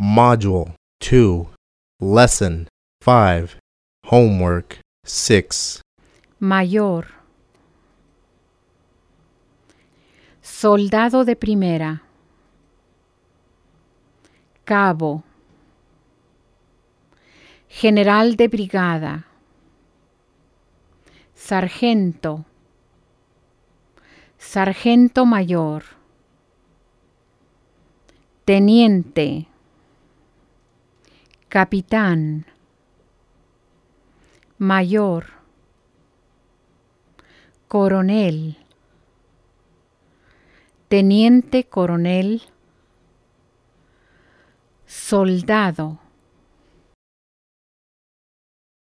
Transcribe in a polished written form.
Module 2, Lesson 5, Homework 6. Mayor. Soldado de primera. Cabo. General de brigada. Sargento. Sargento mayor. Teniente. Capitán. Mayor. Coronel. Teniente coronel. Soldado.